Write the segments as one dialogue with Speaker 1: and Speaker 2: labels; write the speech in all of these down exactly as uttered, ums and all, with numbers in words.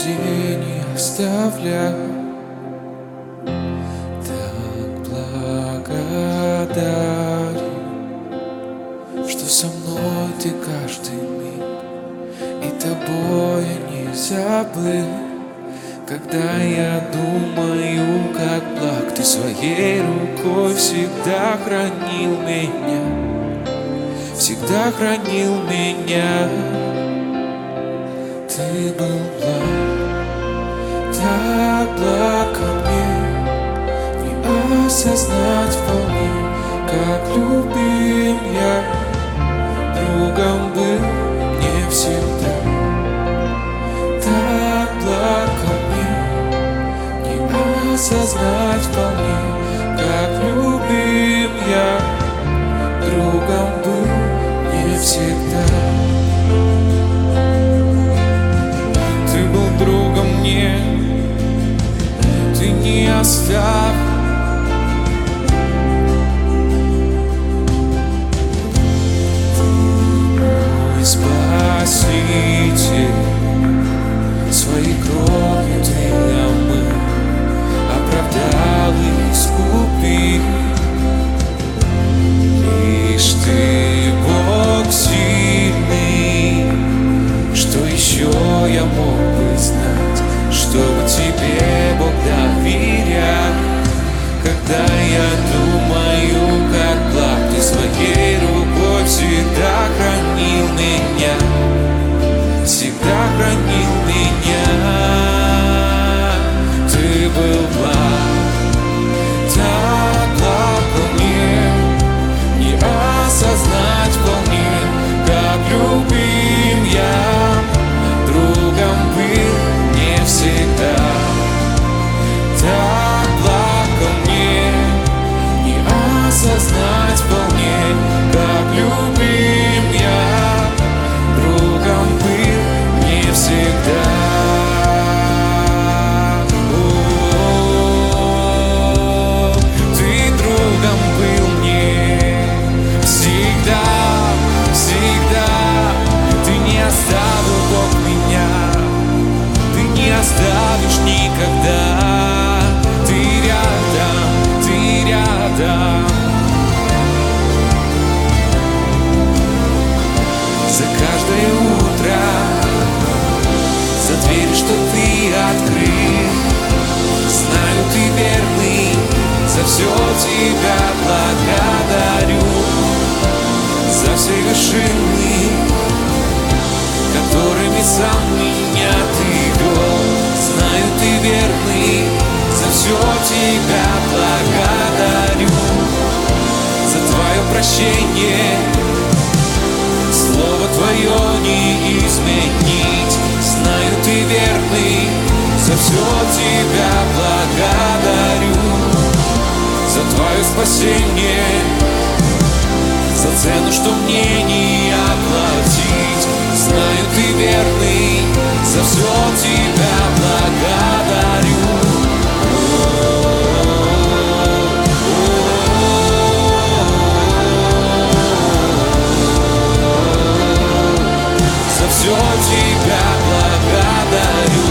Speaker 1: предупреждений оставляю. Так благодарен, что со мной ты каждый миг, и тобой я не забыл. Когда я думаю, как благ, ты своей рукой всегда хранил меня, всегда хранил меня. Ты был благ, так благ ко мне, не осознать вполне, как любим я. Другом был не всегда, так благ ко мне, не осознать вполне, как любим я. Другом был не всегда. Ты был другом мне, ты не оставил. Спаситель, своей кровью ты омыл, оправдал и искупил. Лишь ты, Бог сильный, что еще я мог бы знать, чтобы тебе, Бог, доверять. Когда я думаю, как благ, ты своей рукой всегда хранил меня, всегда хранил меня. Ты был благ, так благ ко мне, не осознать вполне, как любим я. Другом был не всегда, так благ ко мне, не осознать вполне, как любим я. Другом был не всегда. О-о-о-о. Ты другом был мне всегда, всегда. Ты не оставил, Бог, меня, ты не оставишь никогда. Ты рядом, ты рядом. За каждое утро, за дверь, что ты открыл, знаю, ты верный, за все тебя благодарю. За все вершины, которыми сам меня ты вел, знаю, ты верный, за все тебя благодарю. За твое прощение, слово твое не изменить, знаю, ты верный, за все тебя благодарю. За твое спасение, за цену, что мне не оплатить, знаю, ты верный, за все тебя благодарю. За все тебя благодарю.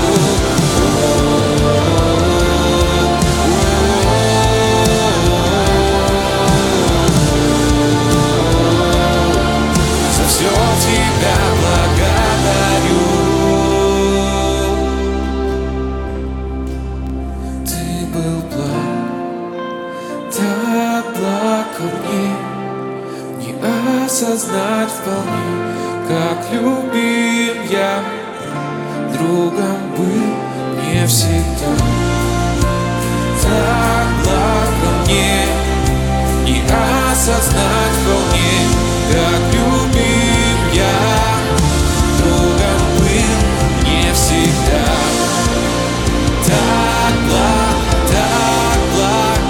Speaker 1: За все тебя благодарю. Ты был благ, так благ ко мне, не осознать вполне, как любим я. Другом был не всегда, так благ ко мне, не осознать вполне, как любим я. Другом был не всегда, так благ, так благ,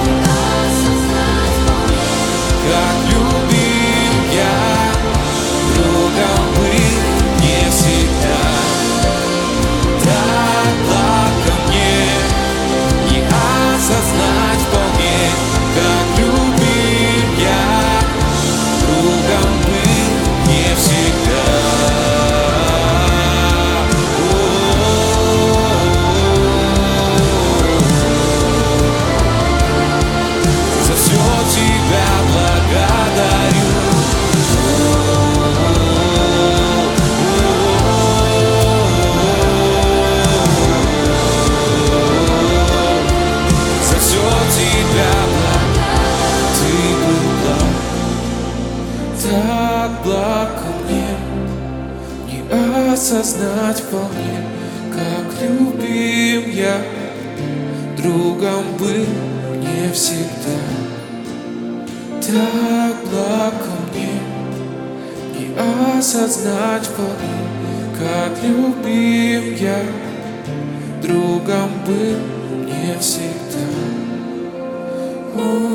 Speaker 1: как любим я. Другом был не всегда, так благ ко мне, осознать вполне, как любим я. Другом был не всегда. Так благ ко мне не осознать вполне, как любим я. Другом был не всегда.